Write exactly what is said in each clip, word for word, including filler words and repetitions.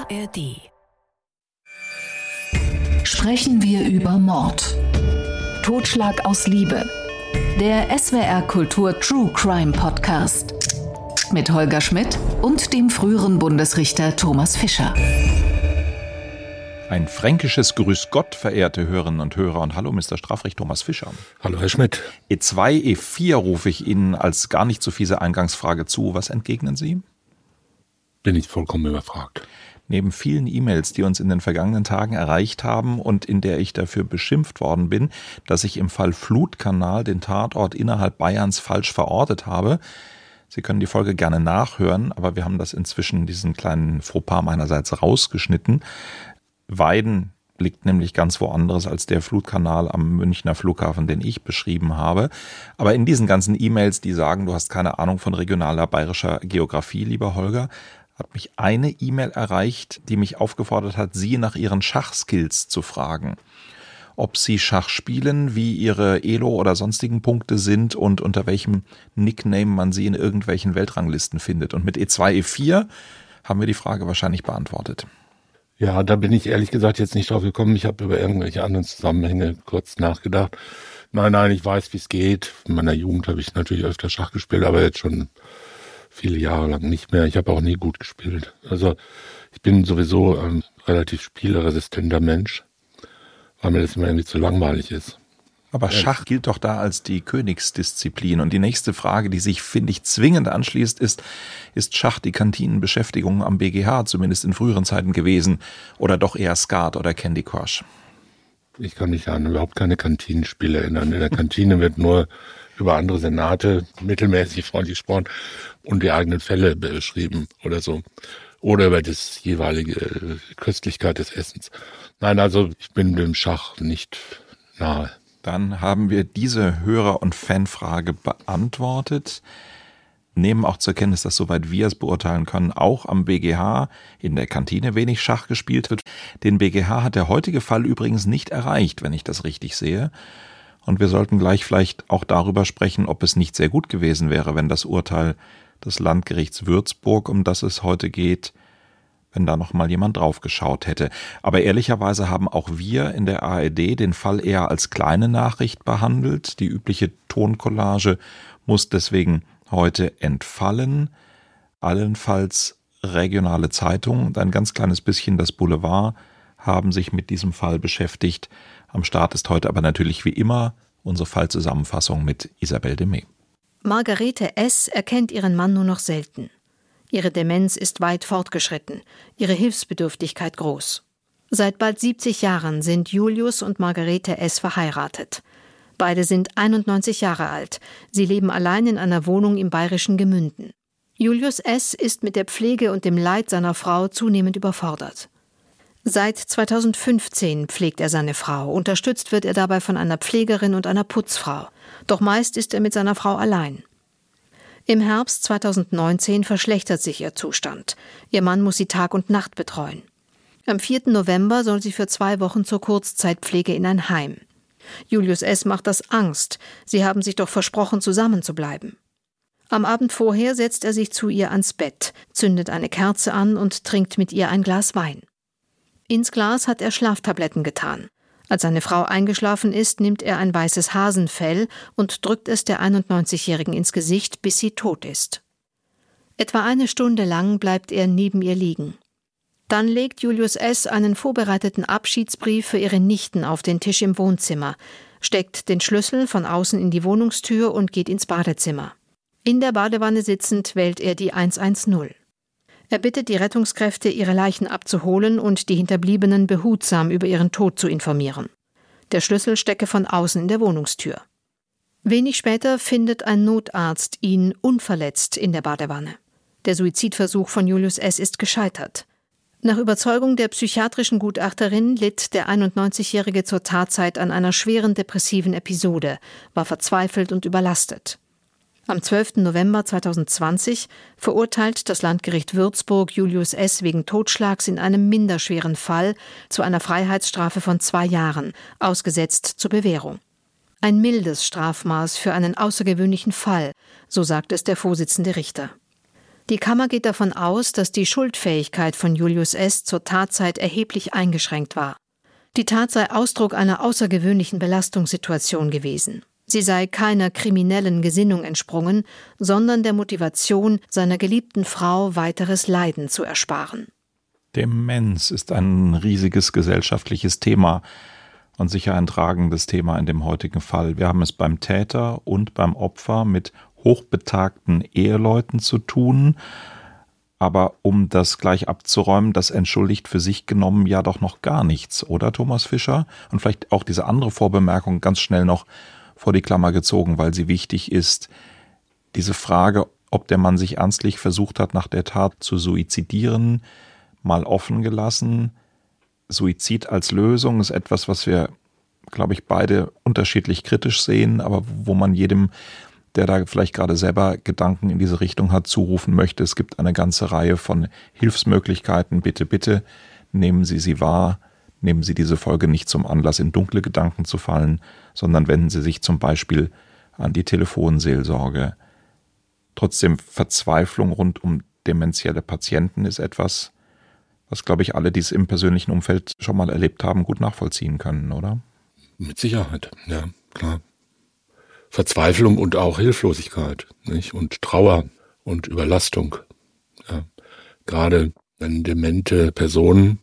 A R D. Sprechen wir über Mord. Totschlag aus Liebe. Der S W R Kultur True Crime Podcast. Mit Holger Schmidt und dem früheren Bundesrichter Thomas Fischer. Ein fränkisches Grüß Gott, verehrte Hörerinnen und Hörer. Und hallo, Mister Strafrecht Thomas Fischer. Hallo, Herr Schmidt. E zwei, E vier rufe ich Ihnen als gar nicht so fiese Eingangsfrage zu. Was entgegnen Sie? Bin ich vollkommen überfragt. Neben vielen E-Mails, die uns in den vergangenen Tagen erreicht haben und in der ich dafür beschimpft worden bin, dass ich im Fall Flutkanal den Tatort innerhalb Bayerns falsch verortet habe. Sie können die Folge gerne nachhören, aber wir haben das inzwischen, diesen kleinen Fauxpas meinerseits, rausgeschnitten. Weiden liegt nämlich ganz woanders als der Flutkanal am Münchner Flughafen, den ich beschrieben habe. Aber in diesen ganzen E-Mails, die sagen, du hast keine Ahnung von regionaler bayerischer Geografie, lieber Holger, hat mich eine E-Mail erreicht, die mich aufgefordert hat, Sie nach Ihren Schachskills zu fragen. Ob Sie Schach spielen, wie Ihre Elo oder sonstigen Punkte sind und unter welchem Nickname man Sie in irgendwelchen Weltranglisten findet. Und mit E zwei, E vier haben wir die Frage wahrscheinlich beantwortet. Ja, da bin ich ehrlich gesagt jetzt nicht drauf gekommen. Ich habe über irgendwelche anderen Zusammenhänge kurz nachgedacht. Nein, nein, ich weiß, wie es geht. In meiner Jugend habe ich natürlich öfter Schach gespielt, aber jetzt schon viele Jahre lang nicht mehr. Ich habe auch nie gut gespielt. Also ich bin sowieso ein relativ spielresistenter Mensch, weil mir das immer irgendwie zu langweilig ist. Aber Schach gilt doch da als die Königsdisziplin. Und die nächste Frage, die sich, finde ich, zwingend anschließt, ist, ist Schach die Kantinenbeschäftigung am B G H, zumindest in früheren Zeiten gewesen, oder doch eher Skat oder Candy Crush? Ich kann mich an überhaupt keine Kantinenspiele erinnern. In der Kantine wird nur über andere Senate mittelmäßig freundlich gesprochen und die eigenen Fälle beschrieben oder so. Oder über das jeweilige Köstlichkeit des Essens. Nein, also ich bin dem Schach nicht nahe. Dann haben wir diese Hörer- und Fanfrage beantwortet. Nehmen auch zur Kenntnis, dass soweit wir es beurteilen können, auch am B G H in der Kantine wenig Schach gespielt wird. Den B G H hat der heutige Fall übrigens nicht erreicht, wenn ich das richtig sehe. Und wir sollten gleich vielleicht auch darüber sprechen, ob es nicht sehr gut gewesen wäre, wenn das Urteil des Landgerichts Würzburg, um das es heute geht, wenn da noch mal jemand drauf geschaut hätte. Aber ehrlicherweise haben auch wir in der A R D den Fall eher als kleine Nachricht behandelt. Die übliche Toncollage muss deswegen heute entfallen. Allenfalls regionale Zeitungen und ein ganz kleines bisschen das Boulevard haben sich mit diesem Fall beschäftigt. Am Start ist heute aber natürlich wie immer unsere Fallzusammenfassung mit Isabel Demey. Margarete S. erkennt ihren Mann nur noch selten. Ihre Demenz ist weit fortgeschritten, ihre Hilfsbedürftigkeit groß. Seit bald siebzig Jahren sind Julius und Margarete S. verheiratet. Beide sind einundneunzig Jahre alt. Sie leben allein in einer Wohnung im bayerischen Gemünden. Julius S. ist mit der Pflege und dem Leid seiner Frau zunehmend überfordert. Seit zweitausendfünfzehn pflegt er seine Frau. Unterstützt wird er dabei von einer Pflegerin und einer Putzfrau. Doch meist ist er mit seiner Frau allein. Im Herbst zweitausendneunzehn verschlechtert sich ihr Zustand. Ihr Mann muss sie Tag und Nacht betreuen. Am vierten November soll sie für zwei Wochen zur Kurzzeitpflege in ein Heim. Julius S. macht das Angst. Sie haben sich doch versprochen, zusammen zu bleiben. Am Abend vorher setzt er sich zu ihr ans Bett, zündet eine Kerze an und trinkt mit ihr ein Glas Wein. Ins Glas hat er Schlaftabletten getan. Als seine Frau eingeschlafen ist, nimmt er ein weißes Hasenfell und drückt es der einundneunzigjährigen ins Gesicht, bis sie tot ist. Etwa eine Stunde lang bleibt er neben ihr liegen. Dann legt Julius S. einen vorbereiteten Abschiedsbrief für ihre Nichten auf den Tisch im Wohnzimmer, steckt den Schlüssel von außen in die Wohnungstür und geht ins Badezimmer. In der Badewanne sitzend wählt er die hundertzehn. Er bittet die Rettungskräfte, ihre Leichen abzuholen und die Hinterbliebenen behutsam über ihren Tod zu informieren. Der Schlüssel stecke von außen in der Wohnungstür. Wenig später findet ein Notarzt ihn unverletzt in der Badewanne. Der Suizidversuch von Julius S. ist gescheitert. Nach Überzeugung der psychiatrischen Gutachterin litt der einundneunzigjährige zur Tatzeit an einer schweren depressiven Episode, war verzweifelt und überlastet. Am zwölften November zweitausendzwanzig verurteilt das Landgericht Würzburg Julius S. wegen Totschlags in einem minderschweren Fall zu einer Freiheitsstrafe von zwei Jahren, ausgesetzt zur Bewährung. Ein mildes Strafmaß für einen außergewöhnlichen Fall, so sagt es der Vorsitzende Richter. Die Kammer geht davon aus, dass die Schuldfähigkeit von Julius S. zur Tatzeit erheblich eingeschränkt war. Die Tat sei Ausdruck einer außergewöhnlichen Belastungssituation gewesen. Sie sei keiner kriminellen Gesinnung entsprungen, sondern der Motivation, seiner geliebten Frau weiteres Leiden zu ersparen. Demenz ist ein riesiges gesellschaftliches Thema und sicher ein tragendes Thema in dem heutigen Fall. Wir haben es beim Täter und beim Opfer mit hochbetagten Eheleuten zu tun. Aber um das gleich abzuräumen, das entschuldigt für sich genommen ja doch noch gar nichts, oder Thomas Fischer? Und vielleicht auch diese andere Vorbemerkung ganz schnell noch vor die Klammer gezogen, weil sie wichtig ist. Diese Frage, ob der Mann sich ernstlich versucht hat, nach der Tat zu suizidieren, mal offen gelassen. Suizid als Lösung ist etwas, was wir, glaube ich, beide unterschiedlich kritisch sehen, aber wo man jedem, der da vielleicht gerade selber Gedanken in diese Richtung hat, zurufen möchte. Es gibt eine ganze Reihe von Hilfsmöglichkeiten. Bitte, bitte nehmen Sie sie wahr. Nehmen Sie diese Folge nicht zum Anlass, in dunkle Gedanken zu fallen, sondern wenden Sie sich zum Beispiel an die Telefonseelsorge. Trotzdem, Verzweiflung rund um dementielle Patienten ist etwas, was, glaube ich, alle, die es im persönlichen Umfeld schon mal erlebt haben, gut nachvollziehen können, oder? Mit Sicherheit, ja, klar. Verzweiflung und auch Hilflosigkeit, nicht? Und Trauer und Überlastung. Ja. Gerade wenn demente Personen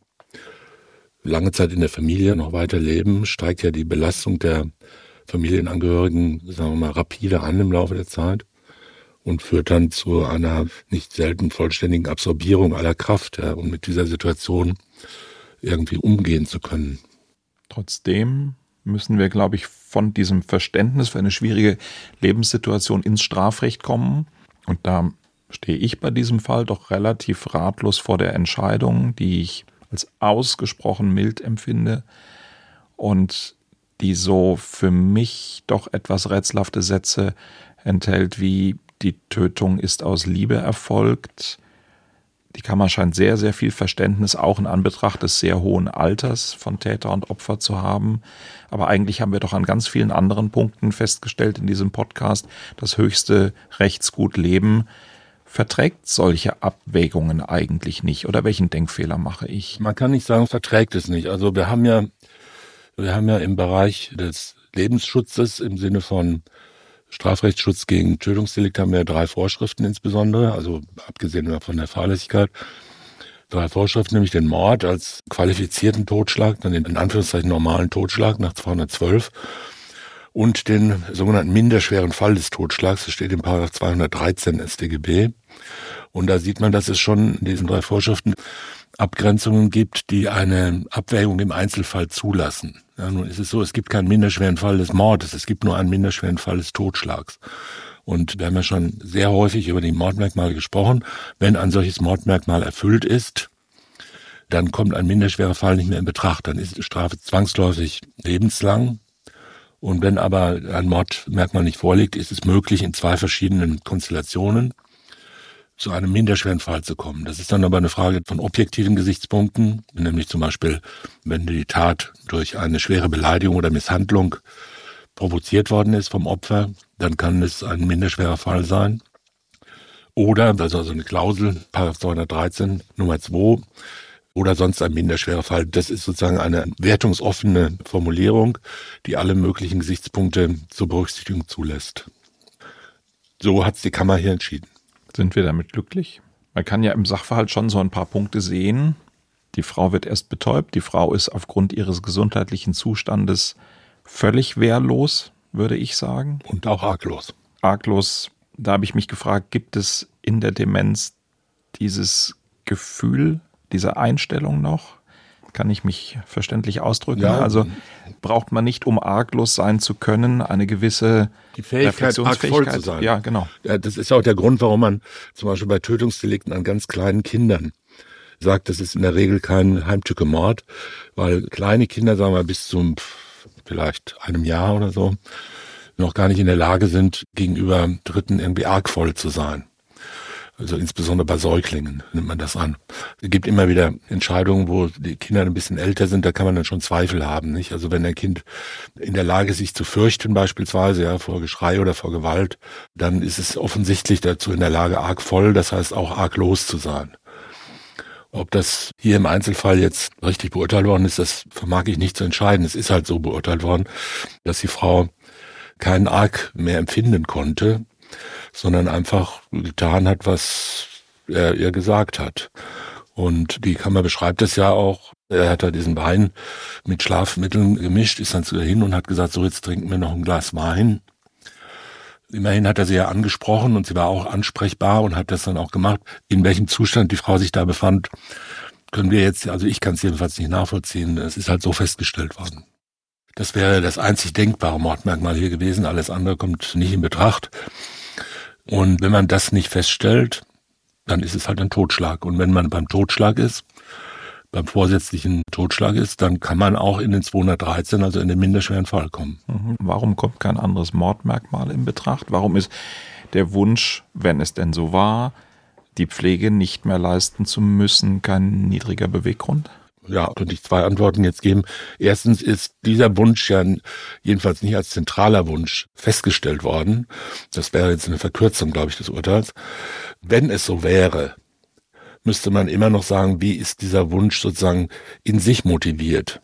lange Zeit in der Familie noch weiter leben, steigt ja die Belastung der Familienangehörigen, sagen wir mal, rapide an im Laufe der Zeit und führt dann zu einer nicht selten vollständigen Absorbierung aller Kraft, ja, um mit dieser Situation irgendwie umgehen zu können. Trotzdem müssen wir, glaube ich, von diesem Verständnis für eine schwierige Lebenssituation ins Strafrecht kommen. Und da stehe ich bei diesem Fall doch relativ ratlos vor der Entscheidung, die ich als ausgesprochen mild empfinde und die so für mich doch etwas rätselhafte Sätze enthält, wie die Tötung ist aus Liebe erfolgt. Die Kammer scheint sehr, sehr viel Verständnis auch in Anbetracht des sehr hohen Alters von Täter und Opfer zu haben. Aber eigentlich haben wir doch an ganz vielen anderen Punkten festgestellt in diesem Podcast, das höchste Rechtsgut Leben verträgt solche Abwägungen eigentlich nicht. Oder welchen Denkfehler mache ich? Man kann nicht sagen, verträgt es nicht. Also wir haben ja, wir haben ja im Bereich des Lebensschutzes im Sinne von Strafrechtsschutz gegen Tötungsdelikte haben wir drei Vorschriften insbesondere, also abgesehen von der Fahrlässigkeit. Drei Vorschriften, nämlich den Mord als qualifizierten Totschlag, dann den in Anführungszeichen normalen Totschlag nach zweihundertzwölf und den sogenannten minderschweren Fall des Totschlags, das steht in Paragraph zweihundertdreizehn S t G B. Und da sieht man, dass es schon in diesen drei Vorschriften Abgrenzungen gibt, die eine Abwägung im Einzelfall zulassen. Ja, nun ist es so, es gibt keinen minderschweren Fall des Mordes, es gibt nur einen minderschweren Fall des Totschlags. Und wir haben ja schon sehr häufig über die Mordmerkmale gesprochen. Wenn ein solches Mordmerkmal erfüllt ist, dann kommt ein minderschwerer Fall nicht mehr in Betracht. Dann ist die Strafe zwangsläufig lebenslang. Und wenn aber ein Mordmerkmal nicht vorliegt, ist es möglich, in zwei verschiedenen Konstellationen zu einem minderschweren Fall zu kommen. Das ist dann aber eine Frage von objektiven Gesichtspunkten, nämlich zum Beispiel, wenn die Tat durch eine schwere Beleidigung oder Misshandlung provoziert worden ist vom Opfer, dann kann es ein minderschwerer Fall sein. Oder, das ist also eine Klausel, Paragraph zweihundertdreizehn Nummer zwei, oder sonst ein minderschwerer Fall. Das ist sozusagen eine wertungsoffene Formulierung, die alle möglichen Gesichtspunkte zur Berücksichtigung zulässt. So hat es die Kammer hier entschieden. Sind wir damit glücklich? Man kann ja im Sachverhalt schon so ein paar Punkte sehen. Die Frau wird erst betäubt. Die Frau ist aufgrund ihres gesundheitlichen Zustandes völlig wehrlos, würde ich sagen. Und auch arglos. Arglos, da habe ich mich gefragt, gibt es in der Demenz dieses Gefühl, diese Einstellung noch? Kann ich mich verständlich ausdrücken? Ja. Also braucht man nicht, um arglos sein zu können, eine gewisse die Fähigkeit, argvoll zu sein. Ja, genau. Ja, das ist auch der Grund, warum man zum Beispiel bei Tötungsdelikten an ganz kleinen Kindern sagt, das ist in der Regel kein Heimtückemord, weil kleine Kinder, sagen wir bis zum vielleicht einem Jahr oder so, noch gar nicht in der Lage sind, gegenüber Dritten irgendwie argvoll zu sein. Also insbesondere bei Säuglingen nimmt man das an. Es gibt immer wieder Entscheidungen, wo die Kinder ein bisschen älter sind, da kann man dann schon Zweifel haben, nicht? Also wenn ein Kind in der Lage ist, sich zu fürchten beispielsweise, ja, vor Geschrei oder vor Gewalt, dann ist es offensichtlich dazu in der Lage, argvoll, das heißt auch arglos zu sein. Ob das hier im Einzelfall jetzt richtig beurteilt worden ist, das vermag ich nicht zu entscheiden. Es ist halt so beurteilt worden, dass die Frau keinen Arg mehr empfinden konnte, sondern einfach getan hat, was er ihr gesagt hat. Und die Kammer beschreibt es ja auch. Er hat da diesen Wein mit Schlafmitteln gemischt, ist dann zu ihr hin und hat gesagt, so, jetzt trinken wir noch ein Glas Wein. Immerhin hat er sie ja angesprochen und sie war auch ansprechbar und hat das dann auch gemacht. In welchem Zustand die Frau sich da befand, können wir jetzt, also ich kann es jedenfalls nicht nachvollziehen. Es ist halt so festgestellt worden. Das wäre das einzig denkbare Mordmerkmal hier gewesen. Alles andere kommt nicht in Betracht. Und wenn man das nicht feststellt, dann ist es halt ein Totschlag. Und wenn man beim Totschlag ist, beim vorsätzlichen Totschlag ist, dann kann man auch in den zweihundertdreizehn, also in den minderschweren Fall kommen. Warum kommt kein anderes Mordmerkmal in Betracht? Warum ist der Wunsch, wenn es denn so war, die Pflege nicht mehr leisten zu müssen, kein niedriger Beweggrund? Ja, könnte ich zwei Antworten jetzt geben. Erstens ist dieser Wunsch ja jedenfalls nicht als zentraler Wunsch festgestellt worden. Das wäre jetzt eine Verkürzung, glaube ich, des Urteils. Wenn es so wäre, müsste man immer noch sagen, wie ist dieser Wunsch sozusagen in sich motiviert?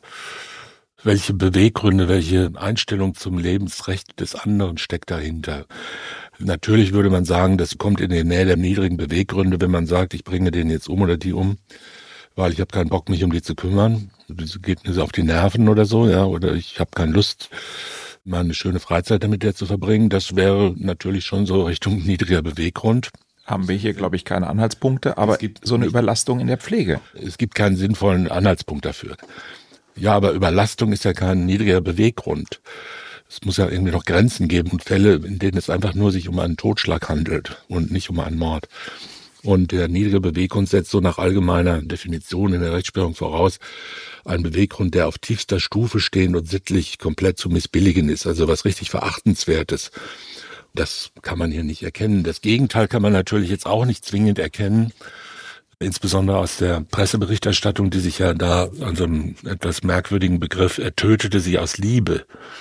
Welche Beweggründe, welche Einstellung zum Lebensrecht des anderen steckt dahinter? Natürlich würde man sagen, das kommt in die Nähe der niedrigen Beweggründe, wenn man sagt, ich bringe den jetzt um oder die um, weil ich habe keinen Bock, mich um die zu kümmern. Das geht mir so auf die Nerven oder so, ja, oder ich habe keine Lust, mal eine schöne Freizeit mit der zu verbringen. Das wäre natürlich schon so Richtung niedriger Beweggrund. Haben wir hier, glaube ich, keine Anhaltspunkte, aber es gibt so eine nicht, Überlastung in der Pflege. Es gibt keinen sinnvollen Anhaltspunkt dafür. Ja, aber Überlastung ist ja kein niedriger Beweggrund. Es muss ja irgendwie noch Grenzen geben und Fälle, in denen es einfach nur sich um einen Totschlag handelt und nicht um einen Mord. Und der niedrige Beweggrund setzt so nach allgemeiner Definition in der Rechtsprechung voraus einen Beweggrund, der auf tiefster Stufe stehend und sittlich komplett zu missbilligen ist, also was richtig Verachtenswertes. Das kann man hier nicht erkennen. Das Gegenteil kann man natürlich jetzt auch nicht zwingend erkennen, insbesondere aus der Presseberichterstattung, die sich ja da an so einem etwas merkwürdigen Begriff, er tötete sie aus Liebe,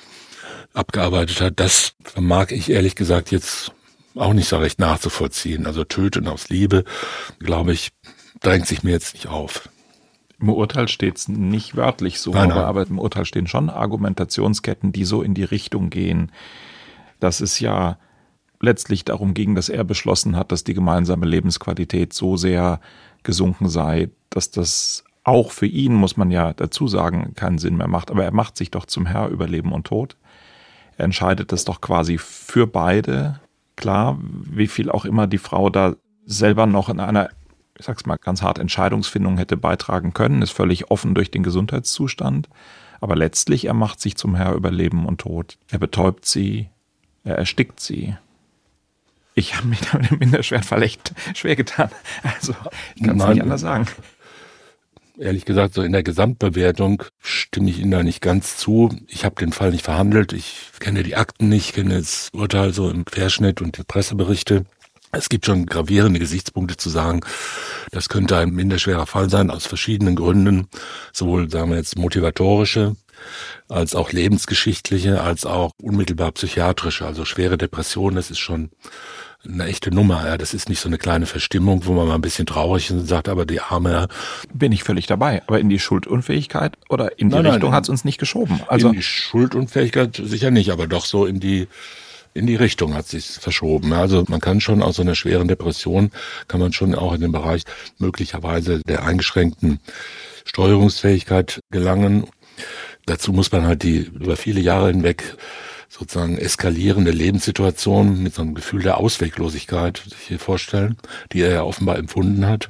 abgearbeitet hat. Das vermag ich ehrlich gesagt jetzt auch nicht so recht nachzuvollziehen. Also töten aus Liebe, glaube ich, drängt sich mir jetzt nicht auf. Im Urteil steht es nicht wörtlich so, nein, nein. Aber, aber im Urteil stehen schon Argumentationsketten, die so in die Richtung gehen, dass es ja letztlich darum ging, dass er beschlossen hat, dass die gemeinsame Lebensqualität so sehr gesunken sei, dass das auch für ihn, muss man ja dazu sagen, keinen Sinn mehr macht. Aber er macht sich doch zum Herr über Leben und Tod. Er entscheidet das doch quasi für beide. Klar, wie viel auch immer die Frau da selber noch in einer, ich sag's mal ganz hart, Entscheidungsfindung hätte beitragen können, ist völlig offen durch den Gesundheitszustand. Aber letztlich, er macht sich zum Herr über Leben und Tod. Er betäubt sie, er erstickt sie. Ich habe mich damit im minderschweren Fall echt schwer getan. Also, ich kann es nicht anders sagen. Ehrlich gesagt, so in der Gesamtbewertung stimme ich Ihnen da nicht ganz zu. Ich habe den Fall nicht verhandelt. Ich kenne die Akten nicht, kenne das Urteil so im Querschnitt und die Presseberichte. Es gibt schon gravierende Gesichtspunkte zu sagen, das könnte ein minderschwerer Fall sein, aus verschiedenen Gründen. Sowohl, sagen wir jetzt, motivatorische, als auch lebensgeschichtliche, als auch unmittelbar psychiatrische. Also schwere Depression, das ist schon eine echte Nummer. Ja. Das ist nicht so eine kleine Verstimmung, wo man mal ein bisschen traurig ist und sagt, aber die Arme... Ja. Bin ich völlig dabei. Aber in die Schuldunfähigkeit oder in die nein, Richtung nein, hat es uns nicht geschoben. Also in die Schuldunfähigkeit sicher nicht, aber doch so in die... In die Richtung hat sich verschoben. Also man kann schon aus so einer schweren Depression, kann man schon auch in den Bereich möglicherweise der eingeschränkten Steuerungsfähigkeit gelangen. Dazu muss man halt die über viele Jahre hinweg sozusagen eskalierende Lebenssituation mit so einem Gefühl der Ausweglosigkeit sich hier vorstellen, die er ja offenbar empfunden hat.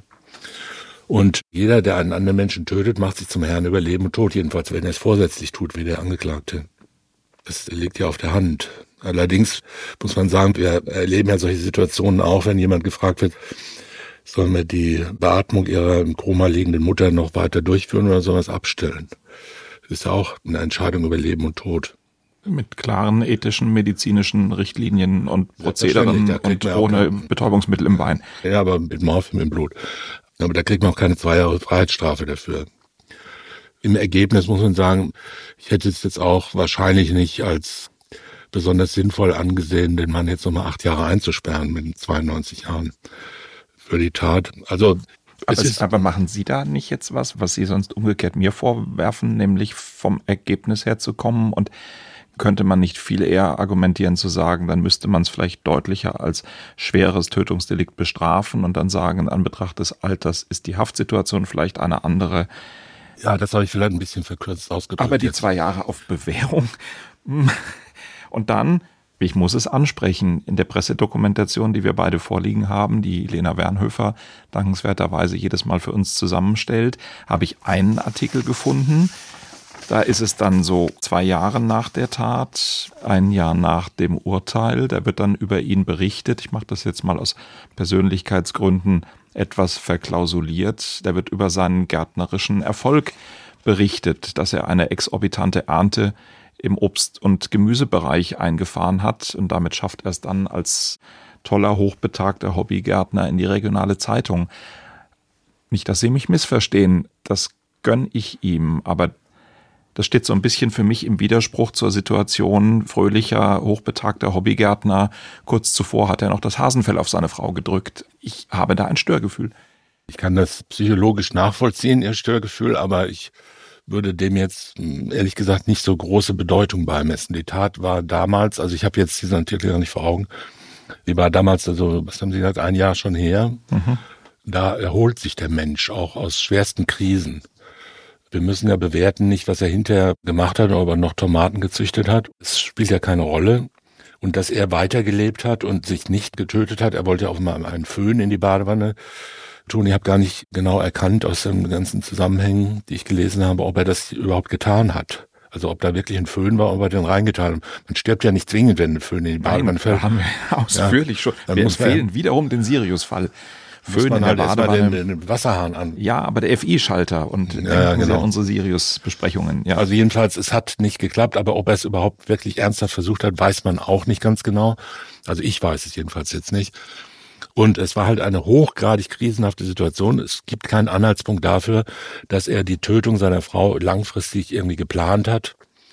Und jeder, der einen anderen Menschen tötet, macht sich zum Herrn über Leben und Tod, jedenfalls wenn er es vorsätzlich tut, wie der Angeklagte. Das liegt ja auf der Hand. Allerdings muss man sagen, wir erleben ja solche Situationen auch, wenn jemand gefragt wird, sollen wir die Beatmung ihrer im Koma liegenden Mutter noch weiter durchführen oder sollen wir es abstellen? Das ist ja auch eine Entscheidung über Leben und Tod. Mit klaren ethischen, medizinischen Richtlinien und Prozederen und ohne Betäubungsmittel im Bein. Ja, aber mit Morphium im Blut. Aber da kriegt man auch keine zwei Jahre Freiheitsstrafe dafür. Im Ergebnis muss man sagen, ich hätte es jetzt auch wahrscheinlich nicht als besonders sinnvoll angesehen, den Mann jetzt nochmal acht Jahre einzusperren mit zweiundneunzig Jahren für die Tat. Also aber, es ist, aber machen Sie da nicht jetzt was, was Sie sonst umgekehrt mir vorwerfen, nämlich vom Ergebnis her zu kommen? Und könnte man nicht viel eher argumentieren zu sagen, dann müsste man es vielleicht deutlicher als schweres Tötungsdelikt bestrafen und dann sagen, in Anbetracht des Alters ist die Haftsituation vielleicht eine andere. Ja, das habe ich vielleicht ein bisschen verkürzt ausgedrückt. Aber die jetzt. zwei Jahre auf Bewährung. Und dann, ich muss es ansprechen, in der Pressedokumentation, die wir beide vorliegen haben, die Lena Wernhöfer dankenswerterweise jedes Mal für uns zusammenstellt, habe ich einen Artikel gefunden. Da ist es dann so zwei Jahre nach der Tat, ein Jahr nach dem Urteil. Da wird dann über ihn berichtet. Ich mache das jetzt mal aus Persönlichkeitsgründen etwas verklausuliert. Da wird über seinen gärtnerischen Erfolg berichtet, dass er eine exorbitante Ernte im Obst- und Gemüsebereich eingefahren hat. Und damit schafft er es dann als toller, hochbetagter Hobbygärtner in die regionale Zeitung. Nicht, dass Sie mich missverstehen, das gönn ich ihm, aber das steht so ein bisschen für mich im Widerspruch zur Situation fröhlicher, hochbetagter Hobbygärtner. Kurz zuvor hat er noch das Hasenfell auf seine Frau gedrückt. Ich habe da ein Störgefühl. Ich kann das psychologisch nachvollziehen, Ihr Störgefühl, aber ich würde dem jetzt ehrlich gesagt nicht so große Bedeutung beimessen. Die Tat war damals, also ich habe jetzt diesen Artikel gar nicht vor Augen, die war damals, also was haben Sie gesagt, ein Jahr schon her. Mhm. Da erholt sich der Mensch auch aus schwersten Krisen. Wir müssen ja bewerten, nicht was er hinterher gemacht hat, ob er noch Tomaten gezüchtet hat. Es spielt ja keine Rolle. Und dass er weitergelebt hat und sich nicht getötet hat, er wollte ja auch mal einen Föhn in die Badewanne tun. Ich habe gar nicht genau erkannt aus den ganzen Zusammenhängen, die ich gelesen habe, ob er das überhaupt getan hat. Also ob da wirklich ein Föhn war, ob er den reingetan hat. Man stirbt ja nicht zwingend, wenn ein Föhn in die Badewanne fällt. Da haben wir ausführlich ja, schon. Wir empfehlen wiederum den Sirius-Fall. Föhn in der halt Badewanne. Den, den Wasserhahn an. Ja, aber der F I-Schalter und ja, genau. unsere Sirius-Besprechungen. Ja. Also jedenfalls, es hat nicht geklappt, aber ob er es überhaupt wirklich ernsthaft versucht hat, weiß man auch nicht ganz genau. Also ich weiß es jedenfalls jetzt nicht. Und es war halt eine hochgradig krisenhafte Situation. Es gibt keinen Anhaltspunkt dafür, dass er die Tötung seiner Frau langfristig irgendwie geplant hat,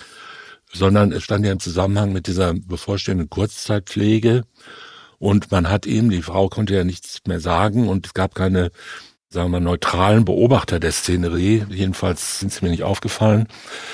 sondern es stand ja im Zusammenhang mit dieser bevorstehenden Kurzzeitpflege. Und man hat ihm, die Frau konnte ja nichts mehr sagen und es gab keine, sagen wir mal, neutralen Beobachter der Szenerie. Jedenfalls sind sie mir nicht aufgefallen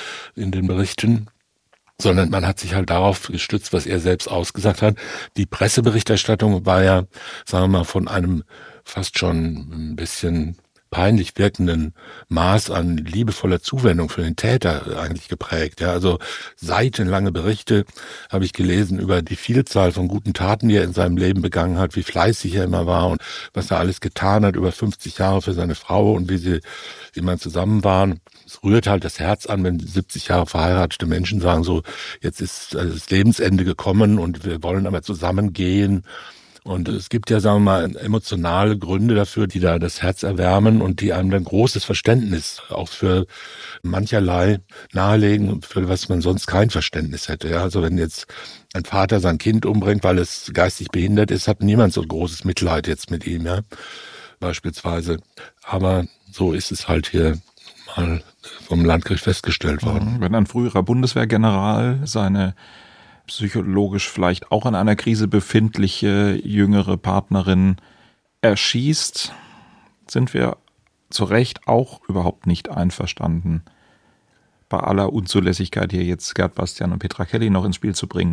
in den Berichten, sondern man hat sich halt darauf gestützt, was er selbst ausgesagt hat. Die Presseberichterstattung war ja, sagen wir mal, von einem fast schon ein bisschen peinlich wirkenden Maß an liebevoller Zuwendung für den Täter eigentlich geprägt. Ja, also seitenlange Berichte habe ich gelesen über die Vielzahl von guten Taten, die er in seinem Leben begangen hat, wie fleißig er immer war und was er alles getan hat, über fünfzig Jahre für seine Frau und wie sie immer zusammen waren. Es rührt halt das Herz an, wenn siebzig Jahre verheiratete Menschen sagen so, jetzt ist das Lebensende gekommen und wir wollen aber zusammengehen. Und es gibt ja, sagen wir mal, emotionale Gründe dafür, die da das Herz erwärmen und die einem dann großes Verständnis auch für mancherlei nahelegen, für was man sonst kein Verständnis hätte. Ja, also wenn jetzt ein Vater sein Kind umbringt, weil es geistig behindert ist, hat niemand so großes Mitleid jetzt mit ihm, ja, beispielsweise. Aber so ist es halt hier mal vom Landgericht festgestellt worden. Wenn ein früherer Bundeswehrgeneral seine psychologisch vielleicht auch in einer Krise befindliche jüngere Partnerin erschießt, sind wir zu Recht auch überhaupt nicht einverstanden. Bei aller Unzulässigkeit hier jetzt Gerd Bastian und Petra Kelly noch ins Spiel zu bringen.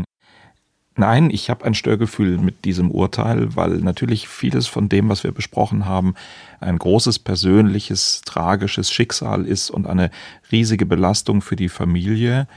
Nein, ich habe ein Störgefühl mit diesem Urteil, weil natürlich vieles von dem, was wir besprochen haben, ein großes persönliches, tragisches Schicksal ist und eine riesige Belastung für die Familie.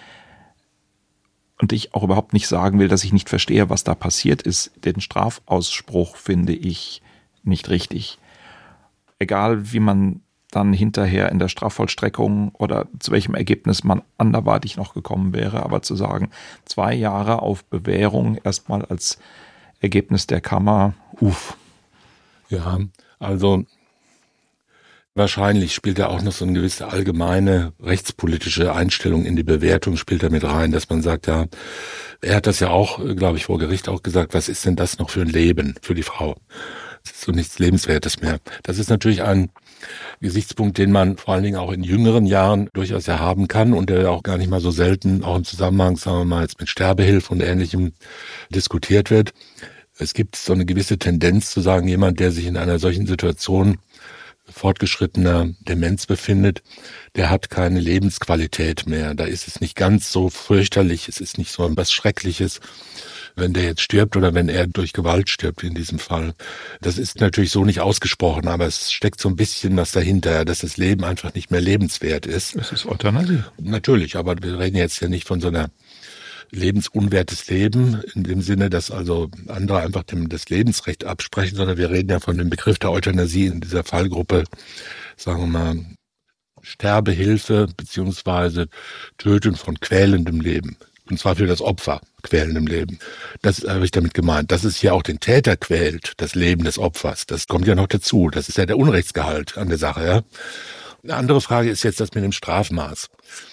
Und ich auch überhaupt nicht sagen will, dass ich nicht verstehe, was da passiert ist. Den Strafausspruch finde ich nicht richtig. Egal, wie man dann hinterher in der Strafvollstreckung oder zu welchem Ergebnis man anderweitig noch gekommen wäre. Aber zu sagen, zwei Jahre auf Bewährung erstmal als Ergebnis der Kammer, uff. Ja, also Wahrscheinlich spielt da auch noch so eine gewisse allgemeine rechtspolitische Einstellung in die Bewertung, spielt da mit rein, dass man sagt, ja, er hat das ja auch, glaube ich, vor Gericht auch gesagt, was ist denn das noch für ein Leben für die Frau? Das ist so nichts Lebenswertes mehr. Das ist natürlich ein Gesichtspunkt, den man vor allen Dingen auch in jüngeren Jahren durchaus ja haben kann und der auch gar nicht mal so selten auch im Zusammenhang, sagen wir mal, jetzt mit Sterbehilfe und Ähnlichem diskutiert wird. Es gibt so eine gewisse Tendenz zu sagen, jemand, der sich in einer solchen Situation fortgeschrittener Demenz befindet, der hat keine Lebensqualität mehr. Da ist es nicht ganz so fürchterlich, es ist nicht so was Schreckliches, wenn der jetzt stirbt oder wenn er durch Gewalt stirbt in diesem Fall. Das ist natürlich so nicht ausgesprochen, aber es steckt so ein bisschen was dahinter, dass das Leben einfach nicht mehr lebenswert ist. Das ist Euthanasie. Natürlich, aber wir reden jetzt ja nicht von so einer lebensunwertes Leben, in dem Sinne, dass also andere einfach dem das Lebensrecht absprechen, sondern wir reden ja von dem Begriff der Euthanasie in dieser Fallgruppe, sagen wir mal, Sterbehilfe beziehungsweise Töten von quälendem Leben. Und zwar für das Opfer quälendem Leben. Das habe ich damit gemeint. Dass es hier auch den Täter quält, das Leben des Opfers, das kommt ja noch dazu. Das ist ja der Unrechtsgehalt an der Sache. Ja? Eine andere Frage ist jetzt das mit dem Strafmaß.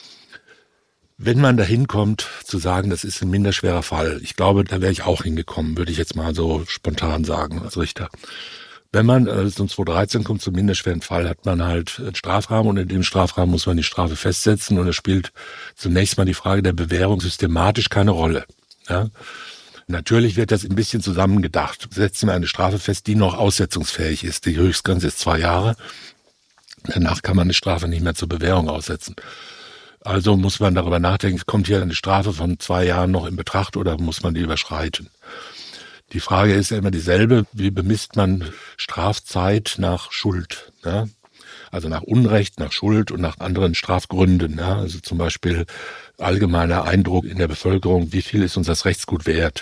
Wenn man dahin kommt, zu sagen, das ist ein minderschwerer Fall, ich glaube, da wäre ich auch hingekommen, würde ich jetzt mal so spontan sagen als Richter. Wenn man äh, so zweitausenddreizehn kommt zum minderschweren Fall, hat man halt einen Strafrahmen und in dem Strafrahmen muss man die Strafe festsetzen und es spielt zunächst mal die Frage der Bewährung systematisch keine Rolle. Ja? Natürlich wird das ein bisschen zusammengedacht. Setzen wir eine Strafe fest, die noch aussetzungsfähig ist. Die Höchstgrenze ist zwei Jahre. Danach kann man eine Strafe nicht mehr zur Bewährung aussetzen. Also muss man darüber nachdenken, kommt hier eine Strafe von zwei Jahren noch in Betracht oder muss man die überschreiten? Die Frage ist ja immer dieselbe, wie bemisst man Strafzeit nach Schuld? Ja? Also nach Unrecht, nach Schuld und nach anderen Strafgründen. Ja? Also zum Beispiel allgemeiner Eindruck in der Bevölkerung, wie viel ist uns das Rechtsgut wert?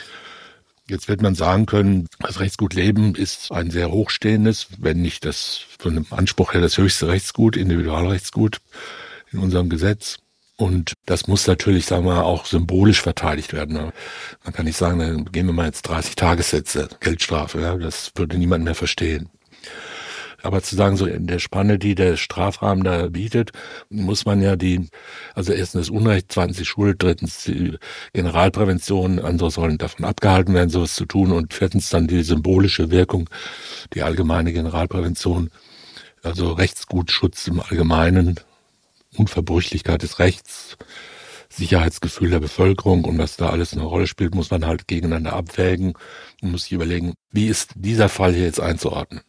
Jetzt wird man sagen können, das Rechtsgutleben ist ein sehr hochstehendes, wenn nicht das von dem Anspruch her das höchste Rechtsgut, Individualrechtsgut in unserem Gesetz. Und das muss natürlich, sagen wir mal, auch symbolisch verteidigt werden. Man kann nicht sagen, dann gehen wir mal jetzt dreißig Tagessätze, Geldstrafe. Ja, das würde niemand mehr verstehen. Aber zu sagen, so in der Spanne, die der Strafrahmen da bietet, muss man ja die, also erstens das Unrecht, zweitens die Schuld, drittens die Generalprävention, andere sollen davon abgehalten werden, sowas zu tun und viertens dann die symbolische Wirkung, die allgemeine Generalprävention, also Rechtsgutschutz im Allgemeinen, Unverbrüchlichkeit des Rechts, Sicherheitsgefühl der Bevölkerung und was da alles eine Rolle spielt, muss man halt gegeneinander abwägen und muss sich überlegen, wie ist dieser Fall hier jetzt einzuordnen.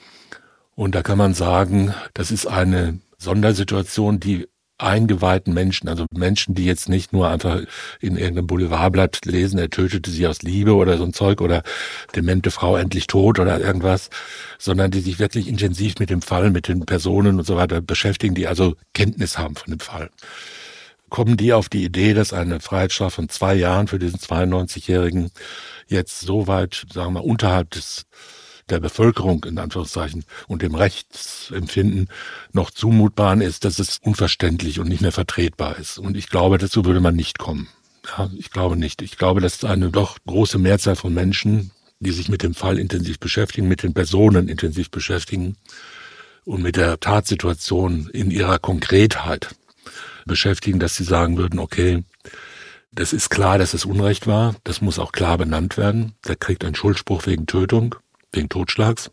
Und da kann man sagen, das ist eine Sondersituation, die eingeweihten Menschen, also Menschen, die jetzt nicht nur einfach in irgendeinem Boulevardblatt lesen, er tötete sie aus Liebe oder so ein Zeug oder demente Frau endlich tot oder irgendwas, sondern die sich wirklich intensiv mit dem Fall, mit den Personen und so weiter beschäftigen, die also Kenntnis haben von dem Fall. Kommen die auf die Idee, dass eine Freiheitsstrafe von zwei Jahren für diesen zweiundneunzigjährigen jetzt so weit, sagen wir mal, unterhalb des der Bevölkerung in Anführungszeichen und dem Rechtsempfinden noch zumutbar ist, dass es unverständlich und nicht mehr vertretbar ist. Und ich glaube, dazu würde man nicht kommen. Ja, ich glaube nicht. Ich glaube, dass eine doch große Mehrzahl von Menschen, die sich mit dem Fall intensiv beschäftigen, mit den Personen intensiv beschäftigen und mit der Tatsituation in ihrer Konkretheit beschäftigen, dass sie sagen würden, okay, das ist klar, dass es Unrecht war, das muss auch klar benannt werden. Der kriegt einen Schuldspruch wegen Tötung, wegen Totschlags.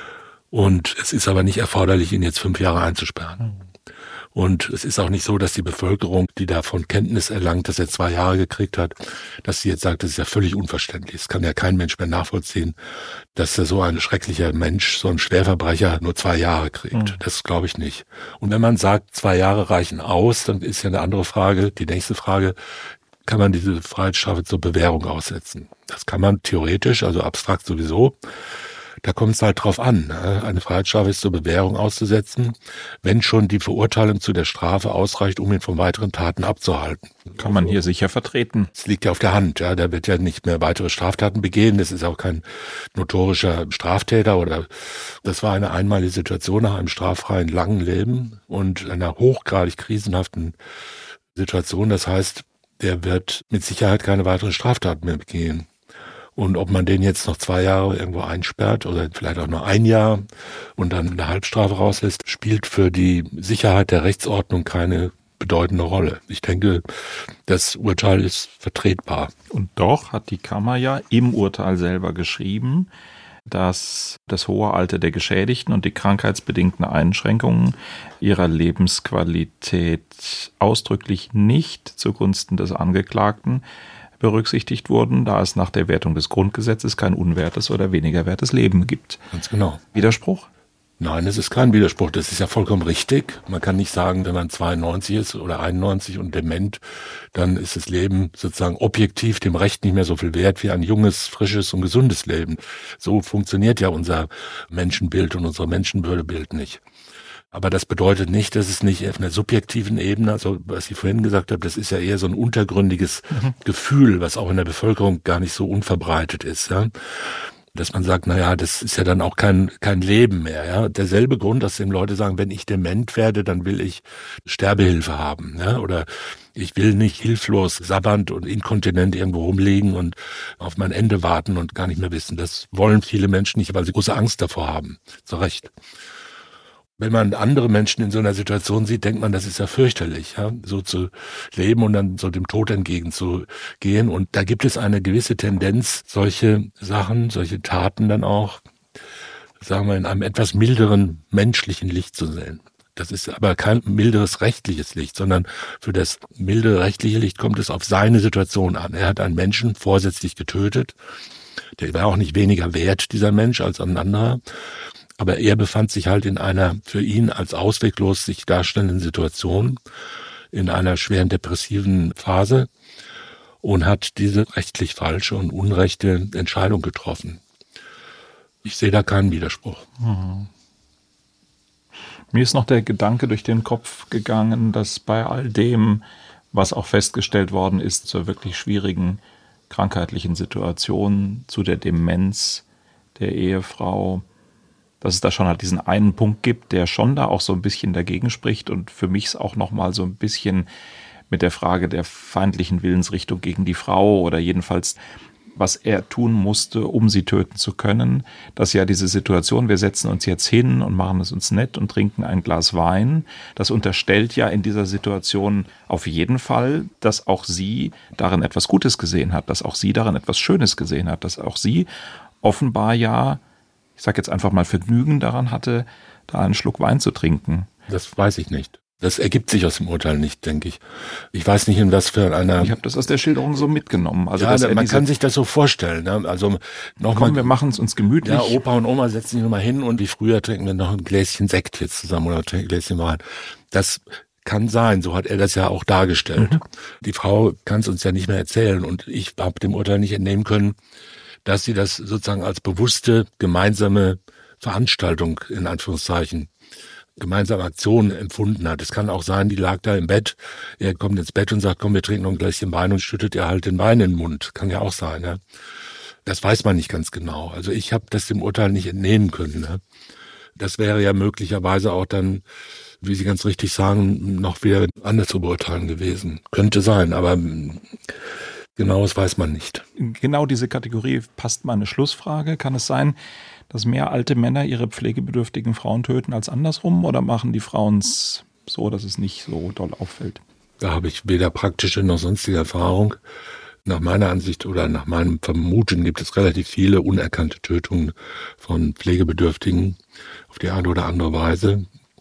Und es ist aber nicht erforderlich, ihn jetzt fünf Jahre einzusperren. Und es ist auch nicht so, dass die Bevölkerung, die davon Kenntnis erlangt, dass er zwei Jahre gekriegt hat, dass sie jetzt sagt, das ist ja völlig unverständlich. Es kann ja kein Mensch mehr nachvollziehen, dass er so ein schrecklicher Mensch, so ein Schwerverbrecher nur zwei Jahre kriegt. Mhm. Das glaube ich nicht. Und wenn man sagt, zwei Jahre reichen aus, dann ist ja eine andere Frage, die nächste Frage, kann man diese Freiheitsstrafe zur Bewährung aussetzen? Das kann man theoretisch, also abstrakt sowieso. Da kommt es halt drauf an. Eine Freiheitsstrafe ist zur Bewährung auszusetzen, wenn schon die Verurteilung zu der Strafe ausreicht, um ihn von weiteren Taten abzuhalten. Kann man hier sicher vertreten. Es liegt ja auf der Hand. Ja, der wird ja nicht mehr weitere Straftaten begehen. Das ist auch kein notorischer Straftäter. Oder das war eine einmalige Situation nach einem straffreien langen Leben und einer hochgradig krisenhaften Situation. Das heißt, der wird mit Sicherheit keine weiteren Straftaten mehr begehen. Und ob man den jetzt noch zwei Jahre irgendwo einsperrt oder vielleicht auch nur ein Jahr und dann eine Halbstrafe rauslässt, spielt für die Sicherheit der Rechtsordnung keine bedeutende Rolle. Ich denke, das Urteil ist vertretbar. Und doch hat die Kammer ja im Urteil selber geschrieben, dass das hohe Alter der Geschädigten und die krankheitsbedingten Einschränkungen ihrer Lebensqualität ausdrücklich nicht zugunsten des Angeklagten berücksichtigt wurden, da es nach der Wertung des Grundgesetzes kein unwertes oder weniger wertes Leben gibt. Ganz genau. Widerspruch? Nein, es ist kein Widerspruch. Das ist ja vollkommen richtig. Man kann nicht sagen, wenn man zweiundneunzig ist oder einundneunzig und dement, dann ist das Leben sozusagen objektiv dem Recht nicht mehr so viel wert wie ein junges, frisches und gesundes Leben. So funktioniert ja unser Menschenbild und unser Menschenwürdebild nicht. Aber das bedeutet nicht, dass es nicht auf einer subjektiven Ebene, also was ich vorhin gesagt habe, das ist ja eher so ein untergründiges mhm. Gefühl, was auch in der Bevölkerung gar nicht so unverbreitet ist, ja. Dass man sagt, na ja, das ist ja dann auch kein kein Leben mehr, ja. Derselbe Grund, dass eben Leute sagen, wenn ich dement werde, dann will ich Sterbehilfe haben, ja, oder ich will nicht hilflos, sabbernd und inkontinent irgendwo rumliegen und auf mein Ende warten und gar nicht mehr wissen. Das wollen viele Menschen nicht, weil sie große Angst davor haben. Zu Recht. Wenn man andere Menschen in so einer Situation sieht, denkt man, das ist ja fürchterlich, ja, so zu leben und dann so dem Tod entgegenzugehen. Und da gibt es eine gewisse Tendenz, solche Sachen, solche Taten dann auch, sagen wir, in einem etwas milderen menschlichen Licht zu sehen. Das ist aber kein milderes rechtliches Licht, sondern für das milde rechtliche Licht kommt es auf seine Situation an. Er hat einen Menschen vorsätzlich getötet. Der war auch nicht weniger wert, dieser Mensch, als ein anderer. Aber er befand sich halt in einer für ihn als ausweglos sich darstellenden Situation, in einer schweren depressiven Phase und hat diese rechtlich falsche und unrechte Entscheidung getroffen. Ich sehe da keinen Widerspruch. Mhm. Mir ist noch der Gedanke durch den Kopf gegangen, dass bei all dem, was auch festgestellt worden ist, zur wirklich schwierigen krankheitlichen Situation, zu der Demenz der Ehefrau, dass es da schon halt diesen einen Punkt gibt, der schon da auch so ein bisschen dagegen spricht und für mich es auch nochmal so ein bisschen mit der Frage der feindlichen Willensrichtung gegen die Frau oder jedenfalls, was er tun musste, um sie töten zu können, dass ja diese Situation, wir setzen uns jetzt hin und machen es uns nett und trinken ein Glas Wein, das unterstellt ja in dieser Situation auf jeden Fall, dass auch sie darin etwas Gutes gesehen hat, dass auch sie darin etwas Schönes gesehen hat, dass auch sie offenbar ja, ich sage jetzt einfach mal, Vergnügen daran hatte, da einen Schluck Wein zu trinken. Das weiß ich nicht. Das ergibt sich aus dem Urteil nicht, denke ich. Ich weiß nicht, in was für einer... Ich habe das aus der Schilderung so mitgenommen. Also, ja, dass man diese, kann sich das so vorstellen. Ne? Also noch komm, mal, wir machen es uns gemütlich. Ja, Opa und Oma setzen sich nochmal hin und wie früher trinken wir noch ein Gläschen Sekt jetzt zusammen oder ein Gläschen Wein. Das kann sein, so hat er das ja auch dargestellt. Mhm. Die Frau kann es uns ja nicht mehr erzählen und ich habe dem Urteil nicht entnehmen können, dass sie das sozusagen als bewusste gemeinsame Veranstaltung, in Anführungszeichen, gemeinsame Aktion empfunden hat. Es kann auch sein, die lag da im Bett, er kommt ins Bett und sagt, komm, wir trinken noch ein Gläschen Wein und schüttet ihr halt den Wein in den Mund. Kann ja auch sein. Ja? Das weiß man nicht ganz genau. Also ich habe das dem Urteil nicht entnehmen können. Ne? Das wäre ja möglicherweise auch dann, wie Sie ganz richtig sagen, noch wieder anders zu beurteilen gewesen. Könnte sein, aber genau, das weiß man nicht. Genau diese Kategorie passt meine Schlussfrage. Kann es sein, dass mehr alte Männer ihre pflegebedürftigen Frauen töten als andersrum? Oder machen die Frauen es so, dass es nicht so doll auffällt? Da habe ich weder praktische noch sonstige Erfahrung. Nach meiner Ansicht oder nach meinem Vermuten gibt es relativ viele unerkannte Tötungen von Pflegebedürftigen auf die eine oder andere Weise.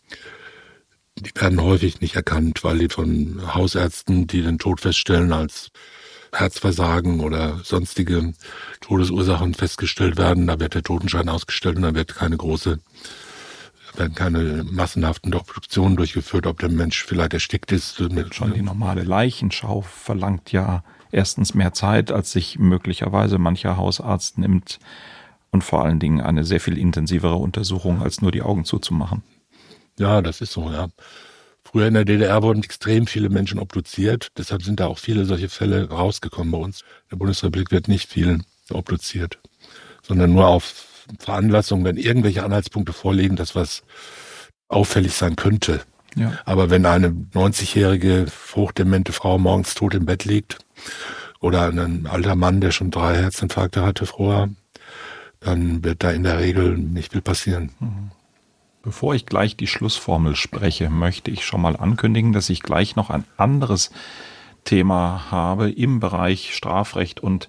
Die werden häufig nicht erkannt, weil die von Hausärzten, die den Tod feststellen, als Herzversagen oder sonstige Todesursachen festgestellt werden. Da wird der Totenschein ausgestellt und da wird keine große, werden keine massenhaften Obduktionen durchgeführt, ob der Mensch vielleicht erstickt ist. Schon die normale Leichenschau verlangt ja erstens mehr Zeit, als sich möglicherweise mancher Hausarzt nimmt und vor allen Dingen eine sehr viel intensivere Untersuchung, als nur die Augen zuzumachen. Ja, das ist so, ja. Früher in der D D R wurden extrem viele Menschen obduziert, deshalb sind da auch viele solche Fälle rausgekommen bei uns. In der Bundesrepublik wird nicht viel obduziert, sondern nur auf Veranlassung, wenn irgendwelche Anhaltspunkte vorliegen, dass was auffällig sein könnte. Ja. Aber wenn eine neunzigjährige, hochdemente Frau morgens tot im Bett liegt oder ein alter Mann, der schon drei Herzinfarkte hatte vorher, dann wird da in der Regel nicht viel passieren. Bevor ich gleich die Schlussformel spreche, möchte ich schon mal ankündigen, dass ich gleich noch ein anderes Thema habe im Bereich Strafrecht und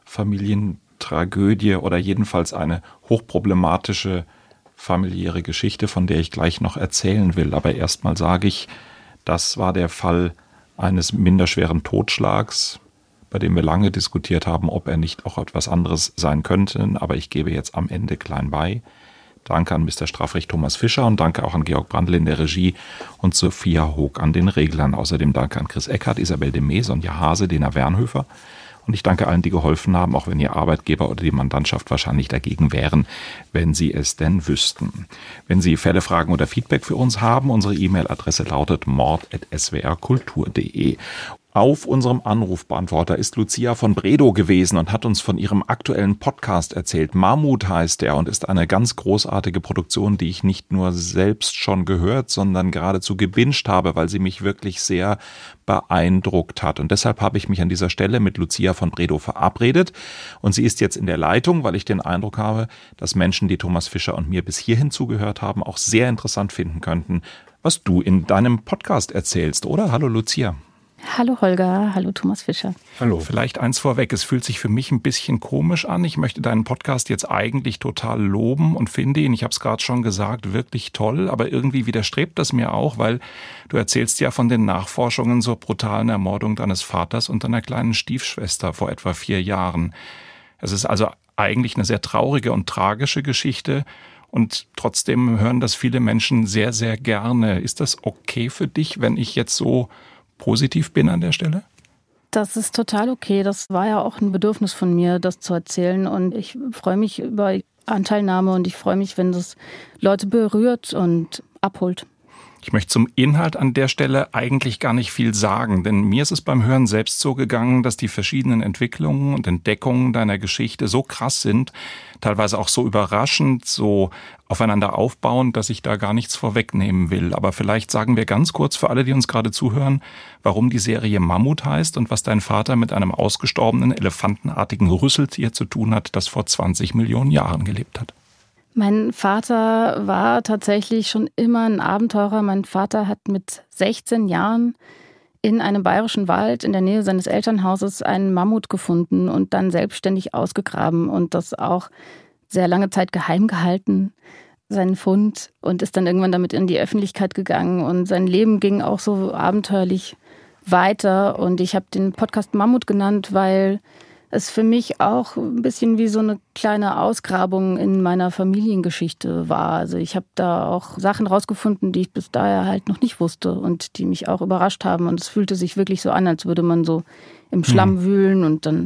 Familientragödie oder jedenfalls eine hochproblematische familiäre Geschichte, von der ich gleich noch erzählen will. Aber erstmal sage ich, das war der Fall eines minderschweren Totschlags, bei dem wir lange diskutiert haben, ob er nicht auch etwas anderes sein könnte. Aber ich gebe jetzt am Ende klein bei. Danke an Mister Strafrecht Thomas Fischer und danke auch an Georg Brandl in der Regie und Sophia Hoog an den Reglern. Außerdem danke an Chris Eckhardt, Isabel Demé, Sonja Hase, Dena Wernhöfer. Und ich danke allen, die geholfen haben, auch wenn Ihr Arbeitgeber oder die Mandantschaft wahrscheinlich dagegen wären, wenn Sie es denn wüssten. Wenn Sie Fälle, Fragen oder Feedback für uns haben, unsere E-Mail-Adresse lautet mord at s w r kultur punkt d e. Auf unserem Anrufbeantworter ist Lucia von Bredow gewesen und hat uns von ihrem aktuellen Podcast erzählt. Mammut heißt er und ist eine ganz großartige Produktion, die ich nicht nur selbst schon gehört, sondern geradezu gebinged habe, weil sie mich wirklich sehr beeindruckt hat. Und deshalb habe ich mich an dieser Stelle mit Lucia von Bredow verabredet. Und sie ist jetzt in der Leitung, weil ich den Eindruck habe, dass Menschen, die Thomas Fischer und mir bis hierhin zugehört haben, auch sehr interessant finden könnten, was du in deinem Podcast erzählst, oder? Hallo Lucia. Hallo Holger, hallo Thomas Fischer. Hallo. Vielleicht eins vorweg, es fühlt sich für mich ein bisschen komisch an. Ich möchte deinen Podcast jetzt eigentlich total loben und finde ihn, ich habe es gerade schon gesagt, wirklich toll. Aber irgendwie widerstrebt das mir auch, weil du erzählst ja von den Nachforschungen zur brutalen Ermordung deines Vaters und deiner kleinen Stiefschwester vor etwa vier Jahren. Es ist also eigentlich eine sehr traurige und tragische Geschichte. Und trotzdem hören das viele Menschen sehr, sehr gerne. Ist das okay für dich, wenn ich jetzt so positiv bin an der Stelle? Das ist total okay. Das war ja auch ein Bedürfnis von mir, das zu erzählen. Und ich freue mich über Anteilnahme und ich freue mich, wenn das Leute berührt und abholt. Ich möchte zum Inhalt an der Stelle eigentlich gar nicht viel sagen, denn mir ist es beim Hören selbst so gegangen, dass die verschiedenen Entwicklungen und Entdeckungen deiner Geschichte so krass sind, teilweise auch so überraschend, so aufeinander aufbauend, dass ich da gar nichts vorwegnehmen will. Aber vielleicht sagen wir ganz kurz für alle, die uns gerade zuhören, warum die Serie Mammut heißt und was dein Vater mit einem ausgestorbenen, elefantenartigen Rüsseltier zu tun hat, das vor zwanzig Millionen Jahren gelebt hat. Mein Vater war tatsächlich schon immer ein Abenteurer. Mein Vater hat mit sechzehn Jahren in einem bayerischen Wald in der Nähe seines Elternhauses einen Mammut gefunden und dann selbstständig ausgegraben und das auch sehr lange Zeit geheim gehalten, seinen Fund, und ist dann irgendwann damit in die Öffentlichkeit gegangen und sein Leben ging auch so abenteuerlich weiter. Und ich habe den Podcast Mammut genannt, weil es für mich auch ein bisschen wie so eine kleine Ausgrabung in meiner Familiengeschichte war. Also ich habe da auch Sachen rausgefunden, die ich bis daher halt noch nicht wusste und die mich auch überrascht haben. Und es fühlte sich wirklich so an, als würde man so im Schlamm mhm. wühlen und dann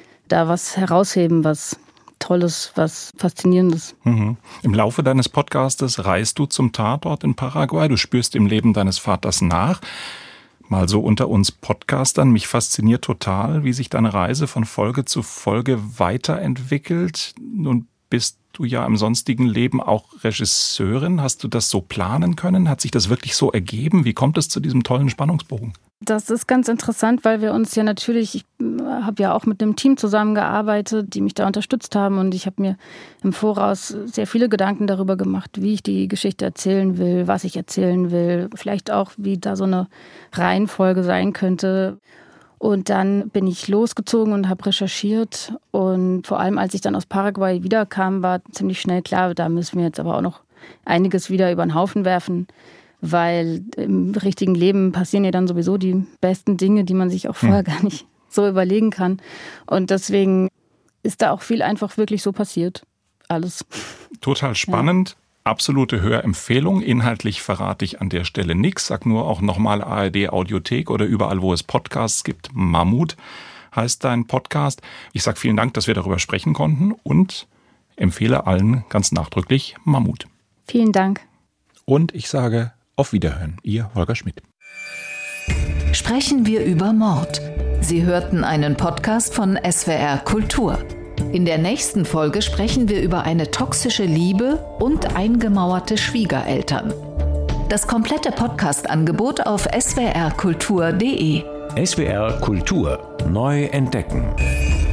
da was herausheben, was Tolles, was Faszinierendes. Mhm. Im Laufe deines Podcastes reist du zum Tatort in Paraguay. Du spürst im Leben deines Vaters nach. Mal so unter uns Podcastern, mich fasziniert total, wie sich deine Reise von Folge zu Folge weiterentwickelt. Nun bist du ja im sonstigen Leben auch Regisseurin. Hast du das so planen können? Hat sich das wirklich so ergeben? Wie kommt es zu diesem tollen Spannungsbogen? Das ist ganz interessant, weil wir uns ja natürlich, ich habe ja auch mit einem Team zusammengearbeitet, die mich da unterstützt haben, und ich habe mir im Voraus sehr viele Gedanken darüber gemacht, wie ich die Geschichte erzählen will, was ich erzählen will, vielleicht auch, wie da so eine Reihenfolge sein könnte. Und dann bin ich losgezogen und habe recherchiert, und vor allem als ich dann aus Paraguay wiederkam, war ziemlich schnell klar, da müssen wir jetzt aber auch noch einiges wieder über den Haufen werfen. Weil im richtigen Leben passieren ja dann sowieso die besten Dinge, die man sich auch vorher gar nicht so überlegen kann. Und deswegen ist da auch viel einfach wirklich so passiert. Alles. Total spannend. Ja. Absolute Hörempfehlung. Inhaltlich verrate ich an der Stelle nichts. Sag nur auch nochmal A R D Audiothek oder überall, wo es Podcasts gibt. Mammut heißt dein Podcast. Ich sage vielen Dank, dass wir darüber sprechen konnten und empfehle allen ganz nachdrücklich Mammut. Vielen Dank. Und ich sage auf Wiederhören, Ihr Holger Schmidt. Sprechen wir über Mord. Sie hörten einen Podcast von S W R Kultur. In der nächsten Folge sprechen wir über eine toxische Liebe und eingemauerte Schwiegereltern. Das komplette Podcast-Angebot auf s w r kultur punkt d e. S W R Kultur neu entdecken.